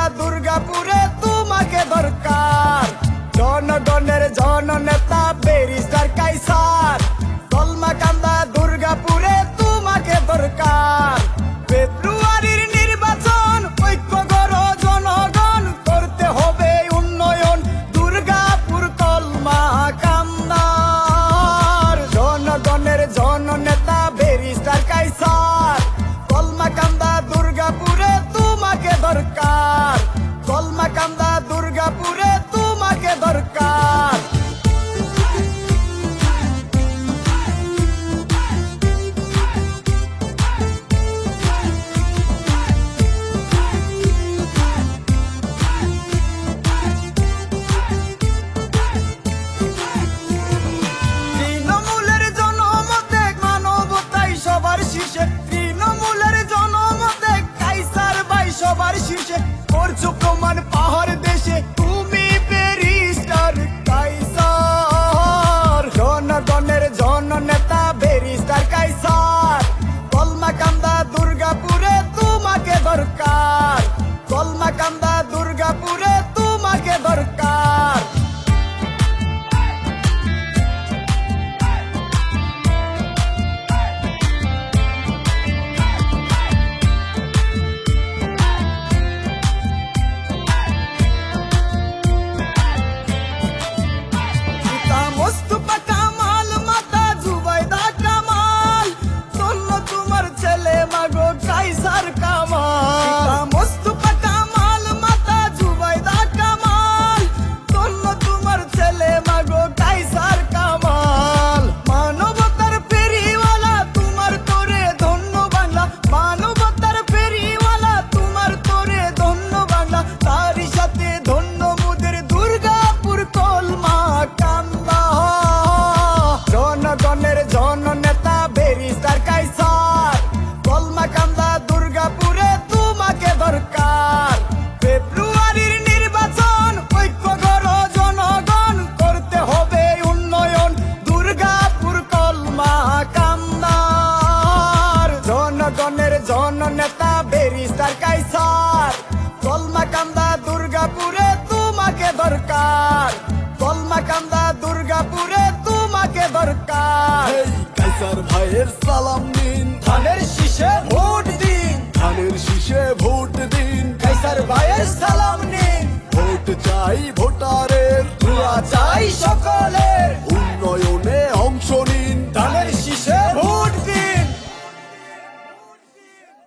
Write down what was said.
দুর্গাপুরে তোমাকে দরকার। জনগণের জননেতা ব্যারিস্টার কায়সার, কলমাকান্দা দুর্গাপুরে তোমাকে দরকার। ফেব্রুয়ারির নির্বাচন ঐক্য গড়ো জনগণ, করতে হবে উন্নয়ন দুর্গাপুর কলমাকান্দার। জনগণের জননেতা ব্যারিস্টার কায়সার, কলমাকান্দা দুর্গাপুরে তোমাকে দরকার। কলমাকান্দা দুর্গাপুরে তোমাকে দরকার। তৃণমূলের জনমতে মানবতাই সবার শীর্ষে, তৃণমূলের জনমতে কায়সার ভাই সবার শীর্ষে। করছো প্রমাণ পাহাড় দেশে তুমি ব্যারিস্টার কায়সার। জনগণের জননেতা ব্যারিস্টার কায়সার, কলমাকান্দা দুর্গাপুরে তোমাকে দরকার। কলমাকান্দা দুর্গাপুরে তোমাকে দরকার। মোস্তফা কামাল মাতা জুবাইদা কামাল, ধন্য তোমার ছেলে মাগো কায়সার কামাল। মোস্তফা কামাল মাতা জুবাইদা কামাল, ধন্য তোমার ছেলে মাগো কায়সার কামাল। মানবতার ফেরিওয়ালা তোমার তোরে ধন্য বাংলা, মানবতার ফেরিওয়ালা তোমার তোরে ধন্য বাংলা। তারই সাথে ধন্য মোদের দুর্গাপুর কলমাকান্দা। জনগণের জননেতা ব্যারিস্টার কায়সার, কলমাকান্দা দুর্গাপুরে তোমাকে দরকার। ফেব্রুয়ারির নির্বাচন ঐক্য গড়ো জনগণ, করতে হবে উন্নয়ন দুর্গাপুর কলমাকান্দার। জনগণের জননেতা ব্যারিস্টার কায়সার, কলমাকান্দা দুর্গাপুরে তোমাকে দরকার। কলমাকান্দা দুর্গাপুরে তোমাকে দরকার। কায়সার ভাইয়ের সালাম নিন, ধানের শীষে ভোট দিন, ধানের শীষে ভোট দিন। কায়সার ভাইয়ের সালাম নিন, ভোট চাই ভোটারের, দোয়া চাই সকলে।